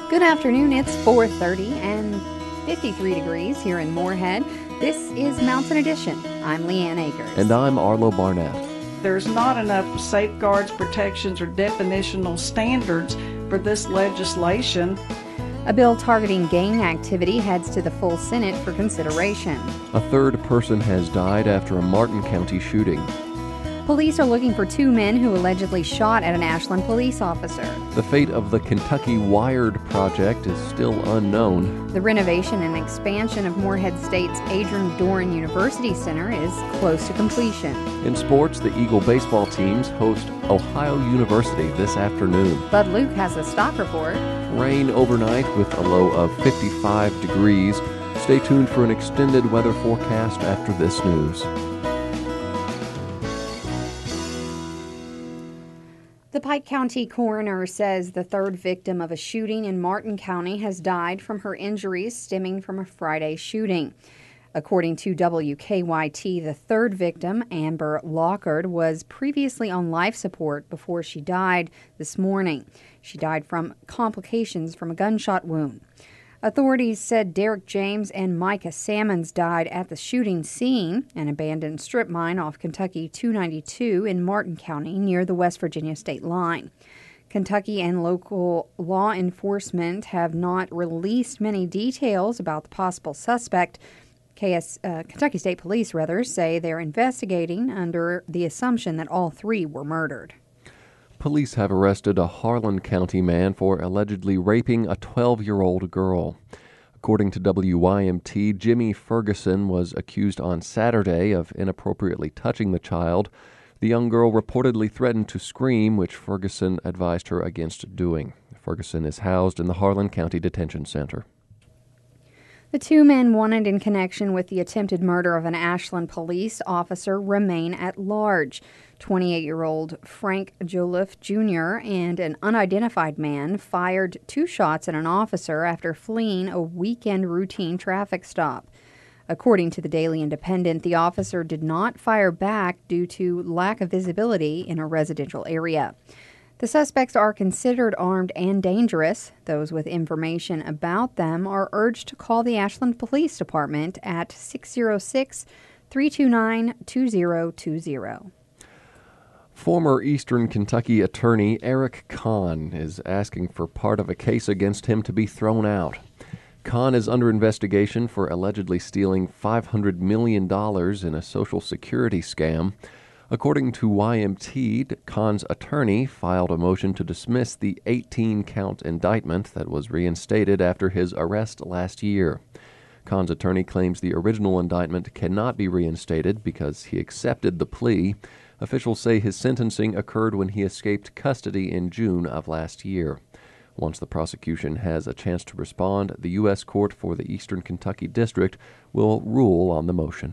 Good afternoon. It's 4:30 and 53 degrees here in Moorhead. This is Mountain Edition. I'm Leanne Akers. And I'm Arlo Barnett. There's not enough safeguards, protections, or definitional standards for this legislation. A bill targeting gang activity heads to the full Senate for consideration. A third person has died after a Martin County shooting. Police are looking for two men who allegedly shot at an Ashland police officer. The fate of the Kentucky Wired project is still unknown. The renovation and expansion of Moorhead State's Adrian Doran University Center is close to completion. In sports, the Eagle baseball teams host Ohio University this afternoon. Bud Luke has a stock report. Rain overnight with a low of 55 degrees. Stay tuned for an extended weather forecast after this news. The Pike County coroner says the third victim of a shooting in Martin County has died from her injuries stemming from a Friday shooting. According to WKYT, the third victim, Amber Lockard, was previously on life support before she died this morning. She died from complications from a gunshot wound. Authorities said Derek James and Micah Sammons died at the shooting scene, an abandoned strip mine off Kentucky 292 in Martin County near the West Virginia state line. Kentucky and local law enforcement have not released many details about the possible suspect. Kentucky State Police, say they're investigating under the assumption that all three were murdered. Police have arrested a Harlan County man for allegedly raping a 12-year-old girl. According to WYMT, Jimmy Ferguson was accused on Saturday of inappropriately touching the child. The young girl reportedly threatened to scream, which Ferguson advised her against doing. Ferguson is housed in the Harlan County Detention Center. The two men wanted in connection with the attempted murder of an Ashland police officer remain at large. 28-year-old Frank Joliffe Jr. and an unidentified man fired two shots at an officer after fleeing a weekend routine traffic stop. According to the Daily Independent, the officer did not fire back due to lack of visibility in a residential area. The suspects are considered armed and dangerous. Those with information about them are urged to call the Ashland Police Department at 606-329-2020. Former Eastern Kentucky attorney Eric Kahn is asking for part of a case against him to be thrown out. Kahn is under investigation for allegedly stealing $500 million in a Social Security scam. According to YMT, Kahn's attorney filed a motion to dismiss the 18-count indictment that was reinstated after his arrest last year. Kahn's attorney claims the original indictment cannot be reinstated because he accepted the plea. Officials say his sentencing occurred when he escaped custody in June of last year. Once the prosecution has a chance to respond, the U.S. Court for the Eastern Kentucky District will rule on the motion.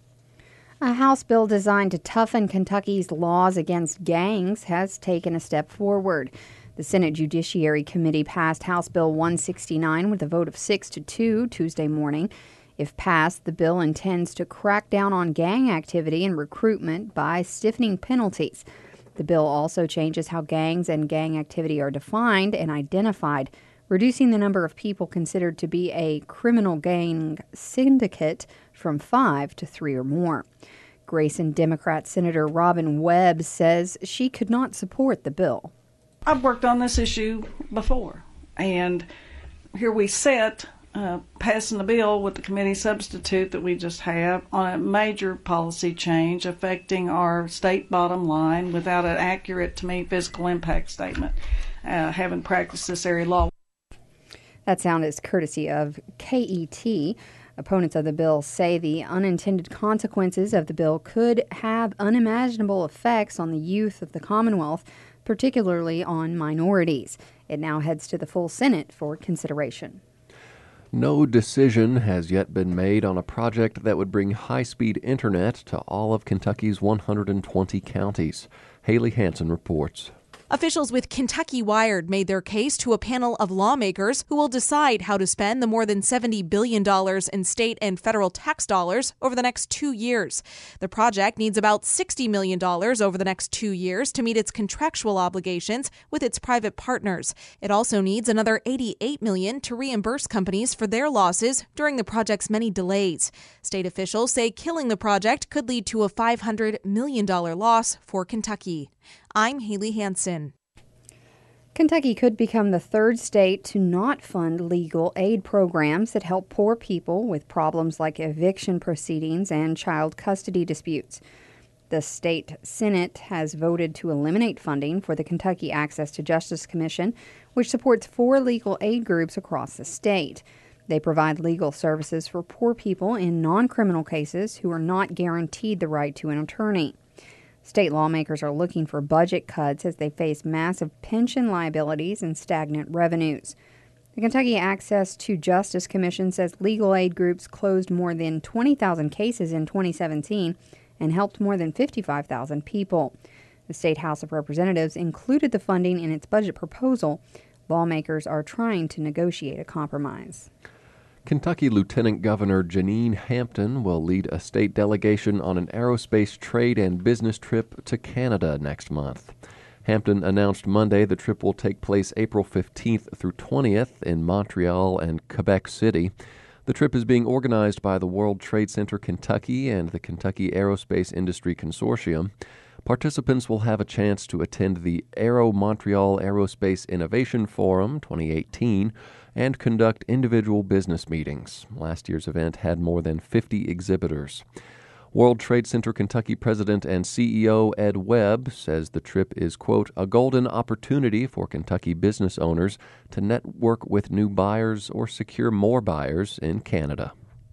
A House bill designed to toughen Kentucky's laws against gangs has taken a step forward. The Senate Judiciary Committee passed House Bill 169 with a vote of 6-2 Tuesday morning. If passed, the bill intends to crack down on gang activity and recruitment by stiffening penalties. The bill also changes how gangs and gang activity are defined and identified, reducing the number of people considered to be a criminal gang syndicate from 5 to 3 or more. Grayson Democrat Senator Robin Webb says she could not support the bill. I've worked on this issue before, and here we sit passing the bill with the committee substitute that we just have on a major policy change affecting our state bottom line without an accurate, to me, fiscal impact statement, having practiced this area law. That sound is courtesy of KET. Opponents of the bill say the unintended consequences of the bill could have unimaginable effects on the youth of the Commonwealth, particularly on minorities. It now heads to the full Senate for consideration. No decision has yet been made on a project that would bring high-speed internet to all of Kentucky's 120 counties. Haley Hansen reports. Officials with Kentucky Wired made their case to a panel of lawmakers who will decide how to spend the more than $70 billion in state and federal tax dollars over the next 2 years. The project needs about $60 million over the next 2 years to meet its contractual obligations with its private partners. It also needs another $88 million to reimburse companies for their losses during the project's many delays. State officials say killing the project could lead to a $500 million loss for Kentucky. I'm Haley Hansen. Kentucky could become the third state to not fund legal aid programs that help poor people with problems like eviction proceedings and child custody disputes. The state Senate has voted to eliminate funding for the Kentucky Access to Justice Commission, which supports 4 legal aid groups across the state. They provide legal services for poor people in non-criminal cases who are not guaranteed the right to an attorney. State lawmakers are looking for budget cuts as they face massive pension liabilities and stagnant revenues. The Kentucky Access to Justice Commission says legal aid groups closed more than 20,000 cases in 2017 and helped more than 55,000 people. The State House of Representatives included the funding in its budget proposal. Lawmakers are trying to negotiate a compromise. Kentucky Lieutenant Governor Janine Hampton will lead a state delegation on an aerospace trade and business trip to Canada next month. Hampton announced Monday the trip will take place April 15th through 20th in Montreal and Quebec City. The trip is being organized by the World Trade Center Kentucky and the Kentucky Aerospace Industry Consortium. Participants will have a chance to attend the Aero Montreal Aerospace Innovation Forum 2018 and conduct individual business meetings. Last year's event had more than 50 exhibitors. World Trade Center Kentucky President and CEO Ed Webb says the trip is, quote, a golden opportunity for Kentucky business owners to network with new buyers or secure more buyers in Canada.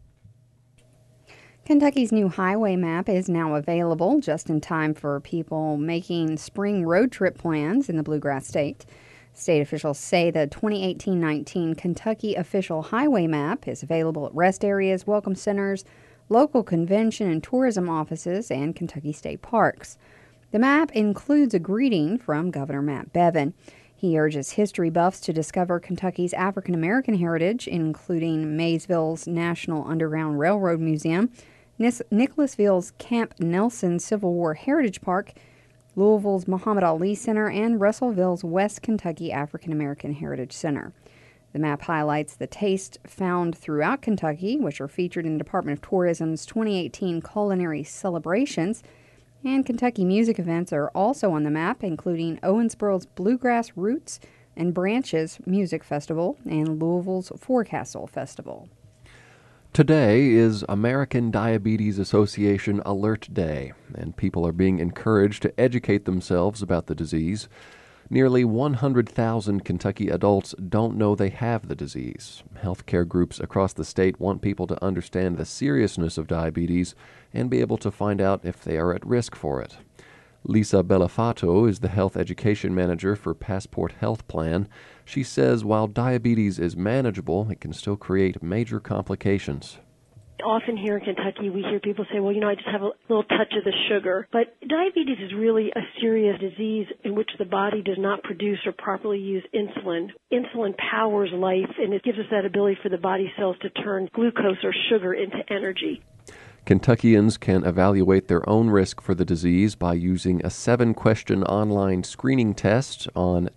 Kentucky's new highway map is now available just in time for people making spring road trip plans in the Bluegrass State. State officials say the 2018-19 Kentucky official highway map is available at rest areas, welcome centers, local convention and tourism offices, and Kentucky state parks. The map includes a greeting from Governor Matt Bevin. He urges history buffs to discover Kentucky's African American heritage, including Maysville's National Underground Railroad Museum, Nicholasville's Camp Nelson Civil War Heritage Park, Louisville's Muhammad Ali Center, and Russellville's West Kentucky African American Heritage Center. The map highlights the taste found throughout Kentucky, which are featured in the Department of Tourism's 2018 culinary celebrations, and Kentucky music events are also on the map, including Owensboro's Bluegrass Roots and Branches Music Festival and Louisville's Forecastle Festival. Today is American Diabetes Association Alert Day, and people are being encouraged to educate themselves about the disease. Nearly 100,000 Kentucky adults don't know they have the disease. Healthcare groups across the state want people to understand the seriousness of diabetes and be able to find out if they are at risk for it. Lisa Bellafato is the health education manager for Passport Health Plan. She says while diabetes is manageable, it can still create major complications. Often here in Kentucky, we hear people say, well, I just have a little touch of the sugar. But diabetes is really a serious disease in which the body does not produce or properly use insulin. Insulin powers life, and it gives us that ability for the body cells to turn glucose or sugar into energy. Kentuckians can evaluate their own risk for the disease by using a 7-question online screening test on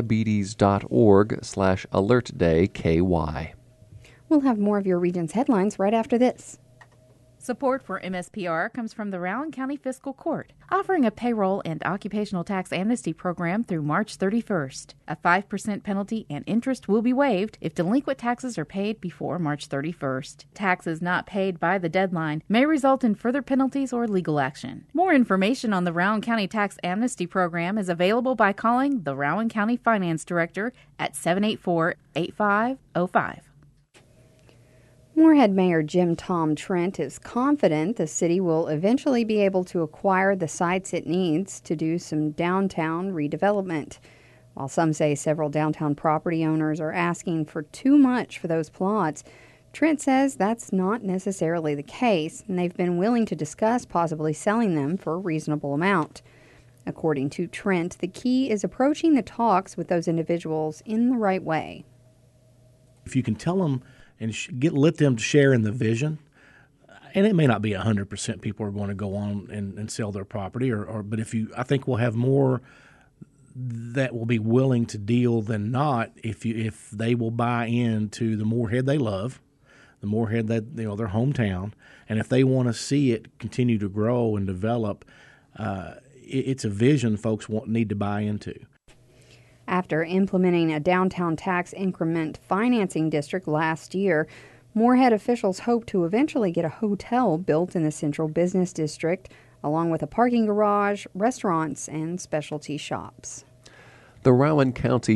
diabetes.org/alertdayky. We'll have more of your region's headlines right after this. Support for MSPR comes from the Rowan County Fiscal Court, offering a payroll and occupational tax amnesty program through March 31st. A 5% penalty and interest will be waived if delinquent taxes are paid before March 31st. Taxes not paid by the deadline may result in further penalties or legal action. More information on the Rowan County Tax Amnesty Program is available by calling the Rowan County Finance Director at 784-8505. Moorhead Mayor Jim Tom Trent is confident the city will eventually be able to acquire the sites it needs to do some downtown redevelopment. While some say several downtown property owners are asking for too much for those plots, Trent says that's not necessarily the case, and they've been willing to discuss possibly selling them for a reasonable amount. According to Trent, the key is approaching the talks with those individuals in the right way. If you can tell them and let them share in the vision, and it may not be 100% people are going to go on and sell their property, but I think we'll have more that will be willing to deal than not if they will buy into the Moorhead they love, the Moorhead that their hometown, and if they want to see it continue to grow and develop. It's a vision folks need to buy into. After implementing a downtown tax increment financing district last year, Moorhead officials hope to eventually get a hotel built in the central business district, along with a parking garage, restaurants, and specialty shops. The Rowan County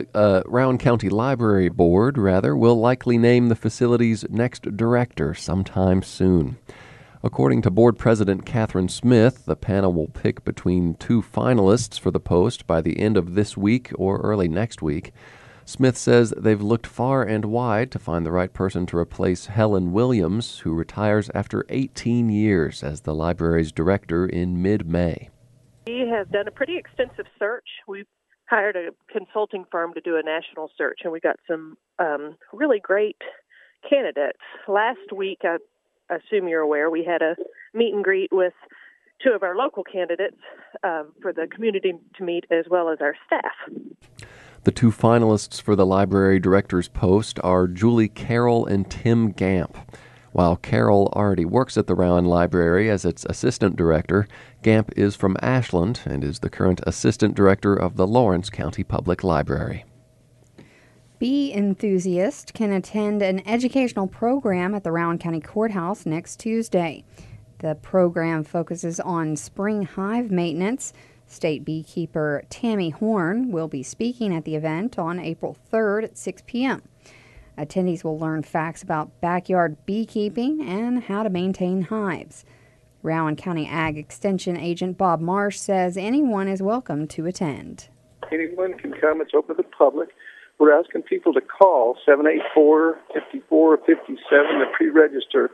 Library Board, will likely name the facility's next director sometime soon. According to board president Catherine Smith, the panel will pick between 2 finalists for the post by the end of this week or early next week. Smith says they've looked far and wide to find the right person to replace Helen Williams, who retires after 18 years as the library's director in mid-May. We have done a pretty extensive search. We've hired a consulting firm to do a national search, and we got some really great candidates. Last week, I assume you're aware, we had a meet and greet with 2 of our local candidates for the community to meet, as well as our staff. The 2 finalists for the library director's post are Julie Carroll and Tim Gamp. While Carroll already works at the Rowan Library as its assistant director, Gamp is from Ashland and is the current assistant director of the Lawrence County Public Library. Bee enthusiasts can attend an educational program at the Rowan County Courthouse next Tuesday. The program focuses on spring hive maintenance. State beekeeper Tammy Horn will be speaking at the event on April 3rd at 6 p.m. Attendees will learn facts about backyard beekeeping and how to maintain hives. Rowan County Ag Extension Agent Bob Marsh says anyone is welcome to attend. Anyone can come. It's open to the public. We're asking people to call 784-5457 to pre-register.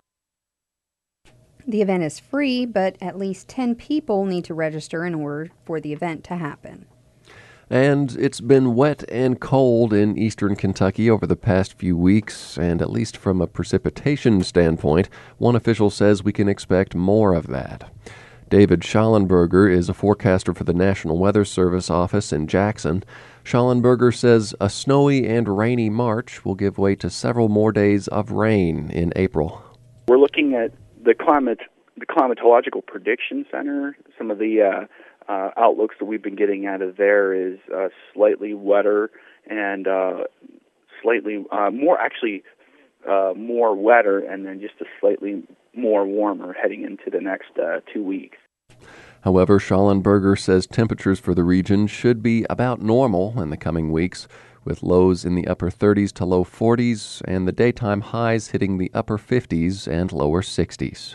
The event is free, but at least 10 people need to register in order for the event to happen. And it's been wet and cold in eastern Kentucky over the past few weeks, and at least from a precipitation standpoint, one official says we can expect more of that. David Schallenberger is a forecaster for the National Weather Service office in Jackson. Schallenberger says a snowy and rainy March will give way to several more days of rain in April. We're looking at the Climatological Prediction Center. Some of the outlooks that we've been getting out of there is slightly wetter and slightly more wetter, and then just a slightly more warmer heading into the next 2 weeks. However, Schallenberger says temperatures for the region should be about normal in the coming weeks, with lows in the upper 30s to low 40s and the daytime highs hitting the upper 50s and lower 60s.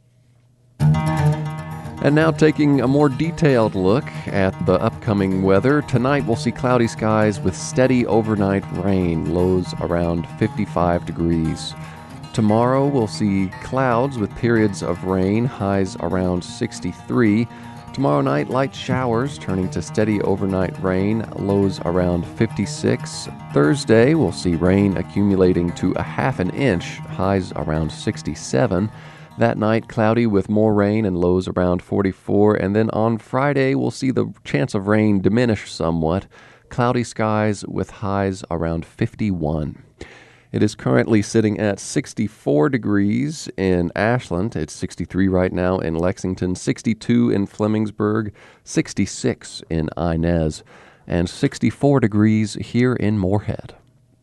And now taking a more detailed look at the upcoming weather. Tonight we'll see cloudy skies with steady overnight rain, lows around 55 degrees. Tomorrow we'll see clouds with periods of rain, highs around 63. Tomorrow night, light showers turning to steady overnight rain, lows around 56. Thursday, we'll see rain accumulating to a half an inch, highs around 67. That night, cloudy with more rain and lows around 44. And then on Friday, we'll see the chance of rain diminish somewhat. Cloudy skies with highs around 51. It is currently sitting at 64 degrees in Ashland. It's 63 right now in Lexington, 62 in Flemingsburg, 66 in Inez, and 64 degrees here in Moorhead.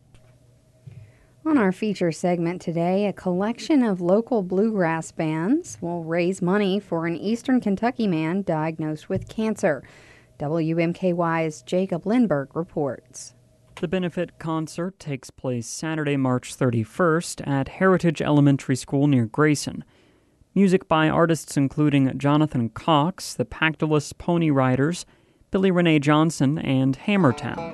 On our feature segment today, a collection of local bluegrass bands will raise money for an eastern Kentucky man diagnosed with cancer. WMKY's Jacob Lindbergh reports. The benefit concert takes place Saturday, March 31st at Heritage Elementary School near Grayson. Music by artists including Jonathan Cox, the Pactolus Pony Riders, Billy Renee Johnson, and Hammertown.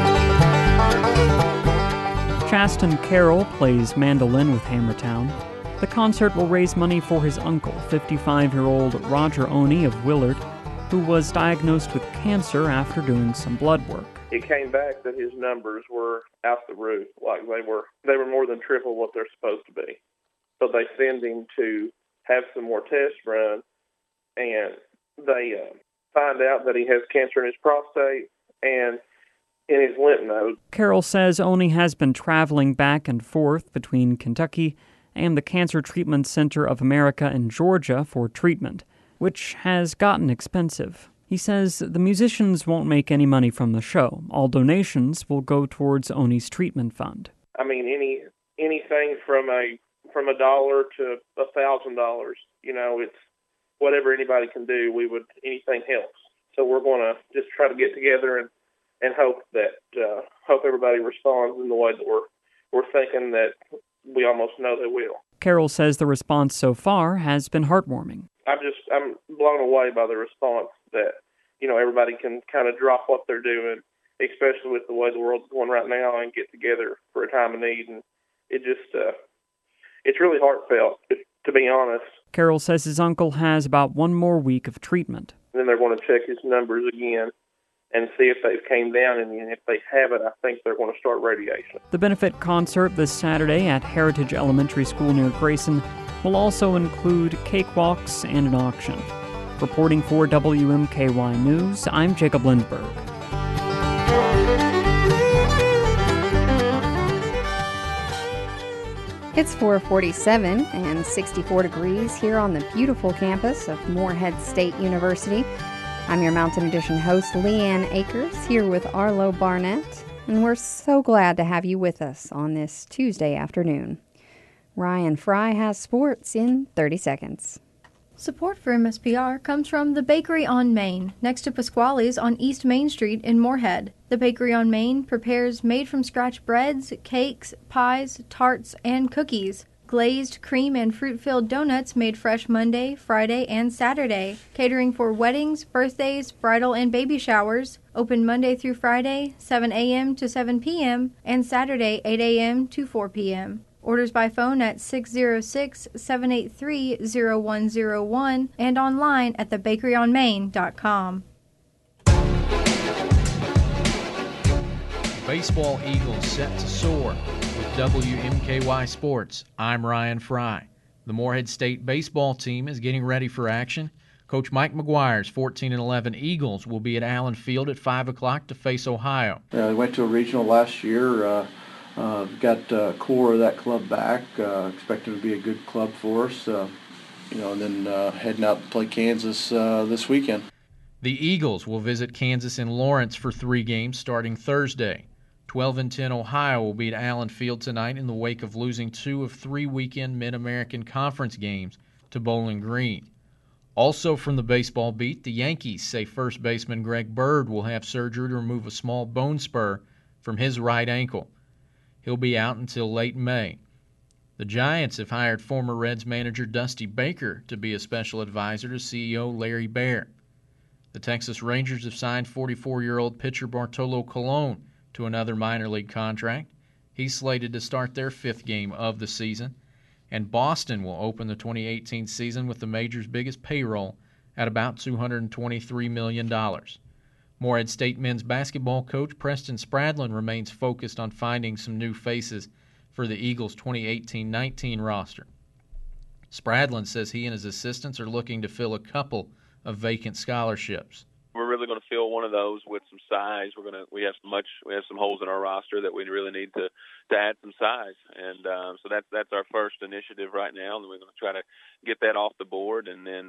Chaston Carroll plays mandolin with Hammertown. The concert will raise money for his uncle, 55-year-old Roger Oney of Willard, who was diagnosed with cancer after doing some blood work. It came back that his numbers were out the roof, like they were more than triple what they're supposed to be. So they send him to have some more tests run, and they find out that he has cancer in his prostate and in his lymph node. Carol says Oney has been traveling back and forth between Kentucky and the Cancer Treatment Center of America in Georgia for treatment, which has gotten expensive. He says the musicians won't make any money from the show. All donations will go towards Oney's treatment fund. I mean, anything from $1 to $1,000, it's whatever anybody can do. Anything helps. So we're going to just try to get together and hope everybody responds in the way that we're thinking that we almost know they will. Carol says the response so far has been heartwarming. I'm blown away by the response that, everybody can kind of drop what they're doing, especially with the way the world's going right now, and get together for a time of need. And it just, it's really heartfelt, to be honest. Carol says his uncle has about one more week of treatment. And then they're going to check his numbers again and see if they've came down, and if they haven't, I think they're going to start radiation. The benefit concert this Saturday at Heritage Elementary School near Grayson will also include cakewalks and an auction. Reporting for WMKY News, I'm Jacob Lindberg. It's 4:47 and 64 degrees here on the beautiful campus of Morehead State University. I'm your Mountain Edition host, Leanne Akers, here with Arlo Barnett, and we're so glad to have you with us on this Tuesday afternoon. Ryan Fry has sports in 30 seconds. Support for MSPR comes from the Bakery on Main, next to Pasquale's on East Main Street in Morehead. The Bakery on Main prepares made-from-scratch breads, cakes, pies, tarts, and cookies. Glazed, cream, and fruit-filled donuts made fresh Monday, Friday, and Saturday. Catering for weddings, birthdays, bridal, and baby showers. Open Monday through Friday, 7 a.m. to 7 p.m., and Saturday, 8 a.m. to 4 p.m. Orders by phone at 606-783-0101 and online at thebakeryonmain.com. Baseball Eagles set to soar. With WMKY Sports, I'm Ryan Fry. The Morehead State baseball team is getting ready for action. Coach Mike McGuire's 14-11 Eagles will be at Allen Field at 5 o'clock to face Ohio. We went to a regional last year. Got core of that club back. Expect it to be a good club for us. And then heading out to play Kansas this weekend. The Eagles will visit Kansas in Lawrence for 3 games starting Thursday. 12-10 Ohio will be at Allen Field tonight in the wake of losing 2 of 3 weekend Mid-American Conference games to Bowling Green. Also from the baseball beat, the Yankees say first baseman Greg Bird will have surgery to remove a small bone spur from his right ankle. He'll be out until late May. The Giants have hired former Reds manager Dusty Baker to be a special advisor to CEO Larry Baer. The Texas Rangers have signed 44-year-old pitcher Bartolo Colon to another minor league contract. He's slated to start their 5th game of the season. And Boston will open the 2018 season with the major's biggest payroll at about $223 million. Morehead State men's basketball coach Preston Spradlin remains focused on finding some new faces for the Eagles' 2018-19 roster. Spradlin says he and his assistants are looking to fill a couple of vacant scholarships. We're really going to fill one of those with some size. We have some holes in our roster that we really need to add some size, and so that's our first initiative right now, and we're going to try to get that off the board, and then.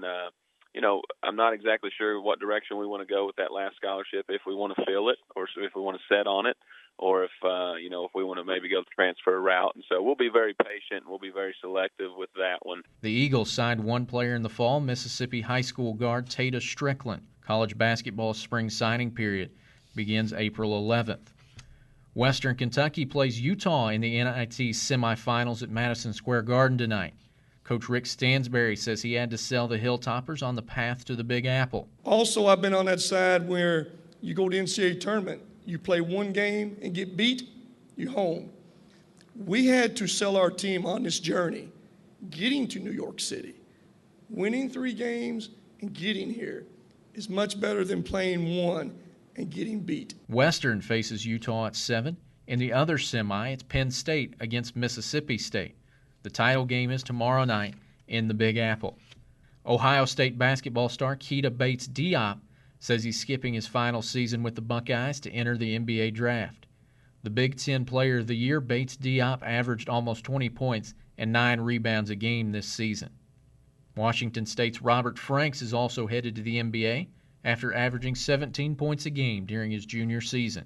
I'm not exactly sure what direction we want to go with that last scholarship, if we want to fill it or if we want to set on it or if we want to maybe go the transfer route. And so we'll be very patient and we'll be very selective with that one. The Eagles signed one player in the fall, Mississippi high school guard Tata Strickland. College basketball's spring signing period begins April 11th. Western Kentucky plays Utah in the NIT semifinals at Madison Square Garden tonight. Coach Rick Stansberry says he had to sell the Hilltoppers on the path to the Big Apple. Also, I've been on that side where you go to the NCAA tournament, you play one game and get beat, you're home. We had to sell our team on this journey getting to New York City. Winning 3 games and getting here is much better than playing one and getting beat. Western faces Utah at 7. In the other semi, it's Penn State against Mississippi State. The title game is tomorrow night in the Big Apple. Ohio State basketball star Keita Bates-Diop says he's skipping his final season with the Buckeyes to enter the NBA draft. The Big Ten Player of the Year, Bates-Diop, averaged almost 20 points and 9 rebounds a game this season. Washington State's Robert Franks is also headed to the NBA after averaging 17 points a game during his junior season.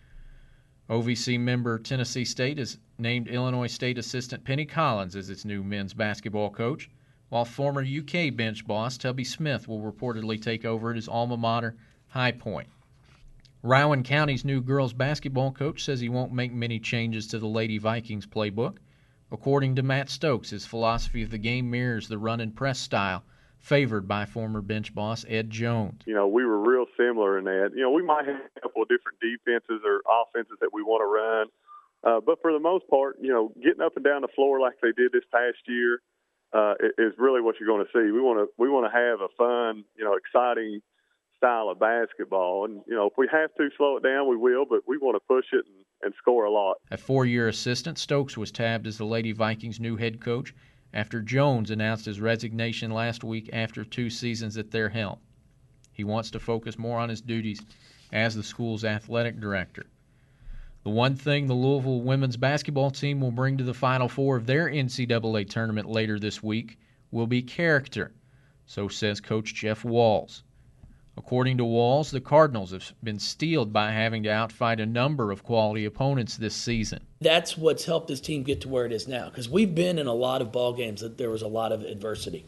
OVC member Tennessee State has named Illinois State assistant Penny Collins as its new men's basketball coach, while former UK bench boss Tubby Smith will reportedly take over at his alma mater, High Point. Rowan County's new girls basketball coach says he won't make many changes to the Lady Vikings playbook. According to Matt Stokes, his philosophy of the game mirrors the run-and-press style favored by former bench boss Ed Jones. We were real similar in that. We might have a couple of different defenses or offenses that we want to run. But for the most part, getting up and down the floor like they did this past year is really what you're going to see. We want to have a fun, exciting style of basketball. And, if we have to slow it down, we will, but we want to push it and score a lot. A 4-year assistant, Stokes was tabbed as the Lady Vikings' new head coach after Jones announced his resignation last week after 2 seasons at their helm. He wants to focus more on his duties as the school's athletic director. The one thing the Louisville women's basketball team will bring to the Final Four of their NCAA tournament later this week will be character, so says Coach Jeff Walls. According to Walls, the Cardinals have been steeled by having to outfight a number of quality opponents this season. That's what's helped this team get to where it is now, because we've been in a lot of ball games that there was a lot of adversity.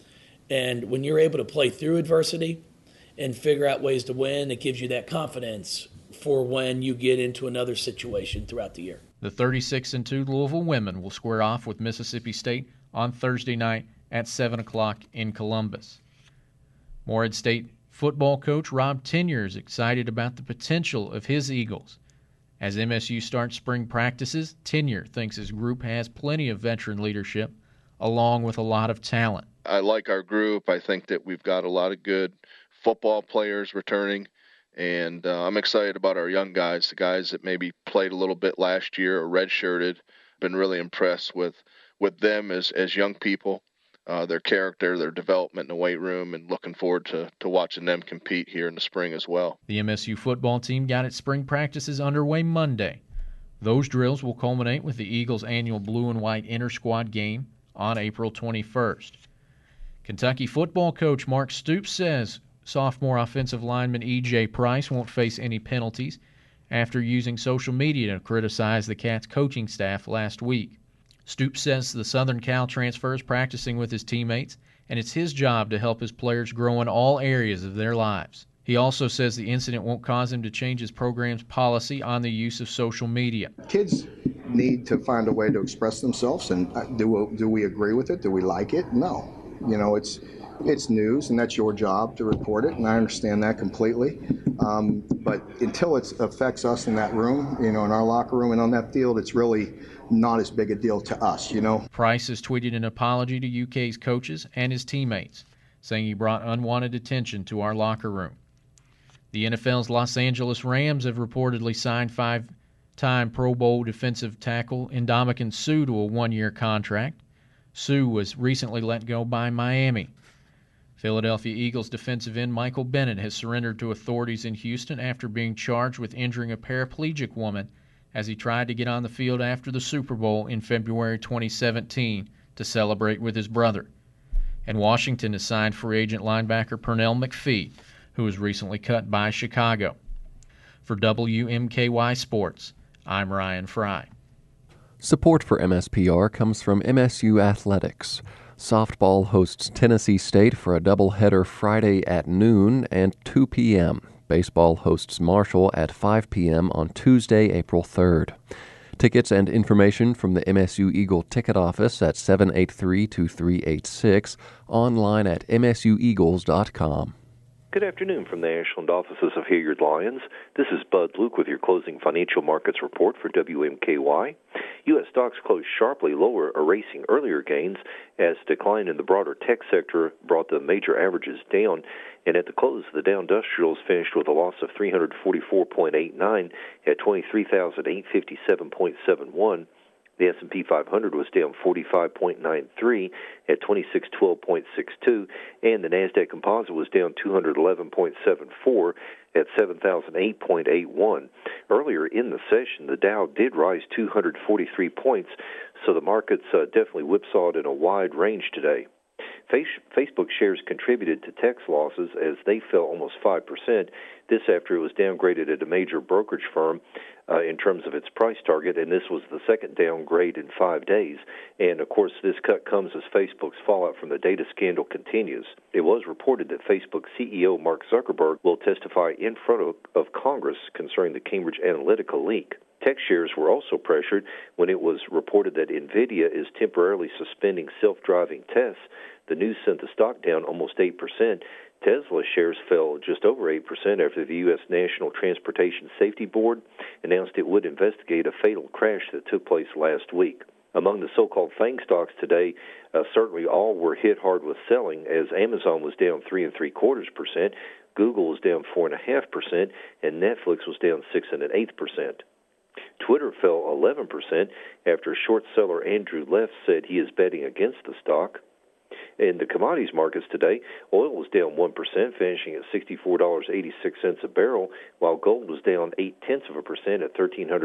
And when you're able to play through adversity and figure out ways to win, it gives you that confidence for when you get into another situation throughout the year. The 36-2 Louisville women will square off with Mississippi State on Thursday night at 7 o'clock in Columbus. Morehead State football coach Rob Tenier is excited about the potential of his Eagles. As MSU starts spring practices, Tenier thinks his group has plenty of veteran leadership, along with a lot of talent. I like our group. I think that we've got a lot of good football players returning, and I'm excited about our young guys, the guys that maybe played a little bit last year or redshirted. Been really impressed with them as young people. Their character, their development in the weight room, and looking forward to watching them compete here in the spring as well. The MSU football team got its spring practices underway Monday. Those drills will culminate with the Eagles' annual blue and white inter-squad game on April 21st. Kentucky football coach Mark Stoops says sophomore offensive lineman E.J. Price won't face any penalties after using social media to criticize the Cats' coaching staff last week. Stoops says the Southern Cal transfer is practicing with his teammates, and it's his job to help his players grow in all areas of their lives. He also says the incident won't cause him to change his program's policy on the use of social media. Kids need to find a way to express themselves, and do we agree with it? Do we like it? No. It's news, and that's your job to report it, and I understand that completely. But until it affects us in that room, in our locker room and on that field, it's really not as big a deal to us, Price has tweeted an apology to UK's coaches and his teammates, saying he brought unwanted attention to our locker room. The NFL's Los Angeles Rams have reportedly signed 5-time Pro Bowl defensive tackle Ndamukong Suh to a 1-year contract. Suh was recently let go by Miami. Philadelphia Eagles defensive end Michael Bennett has surrendered to authorities in Houston after being charged with injuring a paraplegic woman as he tried to get on the field after the Super Bowl in February 2017 to celebrate with his brother. And Washington has signed free agent linebacker Pernell McPhee, who was recently cut by Chicago. For WMKY Sports, I'm Ryan Fry. Support for MSPR comes from MSU Athletics. Softball hosts Tennessee State for a doubleheader Friday at noon and 2 p.m. Baseball hosts Marshall at 5 p.m. on Tuesday, April 3rd. Tickets and information from the MSU Eagle ticket office at 783-2386, online at msueagles.com. Good afternoon from the Ashland offices of Hilliard Lyons. This is Bud Luke with your closing financial markets report for WMKY. U.S. stocks closed sharply lower, erasing earlier gains as decline in the broader tech sector brought the major averages down. And at the close, the Dow Industrials finished with a loss of 344.89 at 23,857.71. The S&P 500 was down 45.93 at 2612.62, and the Nasdaq Composite was down 211.74 at 7008.81. Earlier in the session, the Dow did rise 243 points, so the markets definitely whipsawed in a wide range today. Facebook shares contributed to tech's losses as they fell almost 5%. This after it was downgraded at a major brokerage firm in terms of its price target, and this was the second downgrade in 5 days. And, of course, this cut comes as Facebook's fallout from the data scandal continues. It was reported that Facebook CEO Mark Zuckerberg will testify in front of Congress concerning the Cambridge Analytica leak. Tech shares were also pressured when it was reported that NVIDIA is temporarily suspending self-driving tests. The news sent the stock down almost 8%. Tesla shares fell just over 8% after the U.S. National Transportation Safety Board announced it would investigate a fatal crash that took place last week. Among the so-called FANG stocks today, certainly all were hit hard with selling, as Amazon was down 3 3/4%, Google was down 4.5%, and Netflix was down 6 1/8%. Twitter fell 11% after short seller Andrew Leff said he is betting against the stock. In the commodities markets today, oil was down 1%, finishing at $64.86 a barrel, while gold was down 0.8% at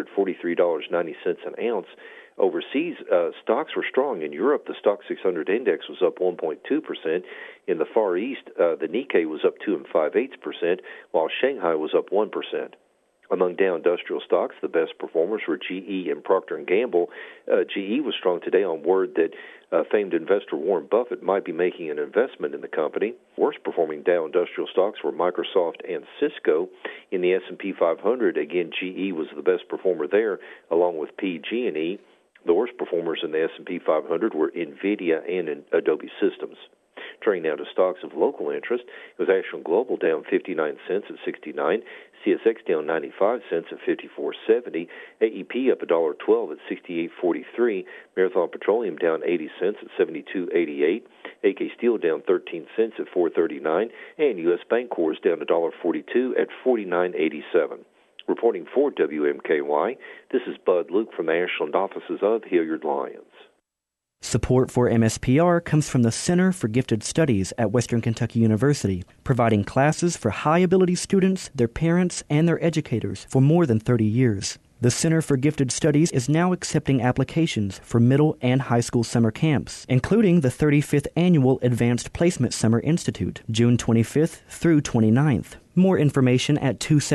$1,343.90 an ounce. Overseas, stocks were strong. In Europe, the Stock 600 index was up 1.2%. In the Far East, the Nikkei was up 2 5/8%, while Shanghai was up 1%. Among Dow Industrial stocks, the best performers were GE and Procter & Gamble. GE was strong today on word that famed investor Warren Buffett might be making an investment in the company. Worst-performing Dow Industrial stocks were Microsoft and Cisco. In the S&P 500, again, GE was the best performer there, along with PG&E. The worst performers in the S&P 500 were NVIDIA and Adobe Systems. Turning now to stocks of local interest, it was Ashland Global down 59 cents at 69, CSX down 95 cents at 54.70, AEP up $1.12 at 68.43, Marathon Petroleum down 80 cents at 72.88, AK Steel down 13 cents at 4.39, and U.S. Bancorp is down $1.42 at 49.87. Reporting for WMKY, this is Bud Luke from the Ashland offices of Hilliard Lyons. Support for MSPR comes from the Center for Gifted Studies at Western Kentucky University, providing classes for high-ability students, their parents, and their educators for more than 30 years. The Center for Gifted Studies is now accepting applications for middle and high school summer camps, including the 35th Annual Advanced Placement Summer Institute, June 25th through 29th. More information at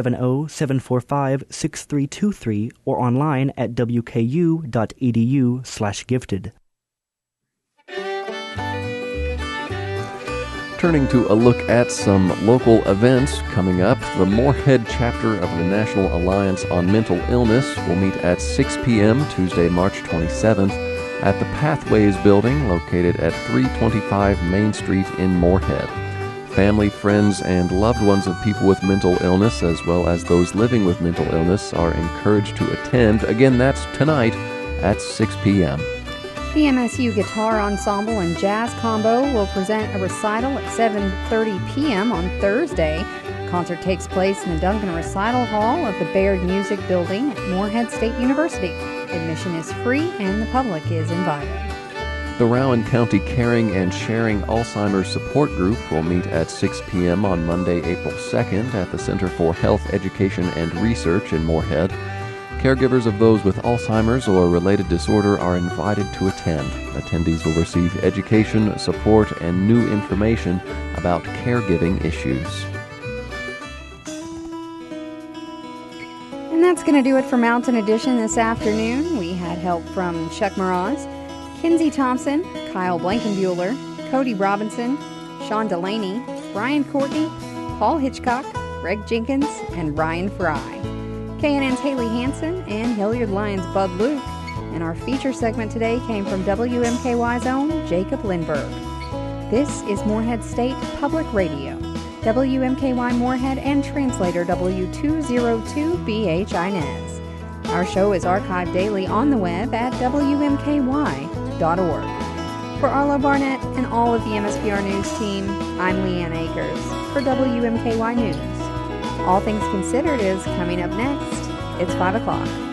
270-745-6323 or online at wku.edu/gifted. Turning to a look at some local events coming up, the Moorhead chapter of the National Alliance on Mental Illness will meet at 6 p.m. Tuesday, March 27th at the Pathways Building located at 325 Main Street in Moorhead. Family, friends, and loved ones of people with mental illness, as well as those living with mental illness, are encouraged to attend. Again, that's tonight at 6 p.m. The MSU Guitar Ensemble and Jazz Combo will present a recital at 7:30 p.m. on Thursday. The concert takes place in the Duncan Recital Hall of the Baird Music Building at Moorhead State University. Admission is free and the public is invited. The Rowan County Caring and Sharing Alzheimer's Support Group will meet at 6 p.m. on Monday, April 2nd at the Center for Health, Education, and Research in Moorhead. Caregivers of those with Alzheimer's or a related disorder are invited to attend. Attendees will receive education, support, and new information about caregiving issues. And that's going to do it for Mountain Edition this afternoon. We had help from Chuck Mraz, Kinsey Thompson, Kyle Blankenbuehler, Cody Robinson, Sean Delaney, Brian Courtney, Paul Hitchcock, Greg Jenkins, and Ryan Fry. KNN's Haley Hansen and Hilliard Lyons' Bud Luke. And our feature segment today came from WMKY's own Jacob Lindberg. This is Moorhead State Public Radio. WMKY Moorhead, and translator W202BH Inez. Our show is archived daily on the web at WMKY.org. For Arlo Barnett and all of the MSPR News team, I'm Leanne Akers for WMKY News. All Things Considered is coming up next. It's 5 o'clock.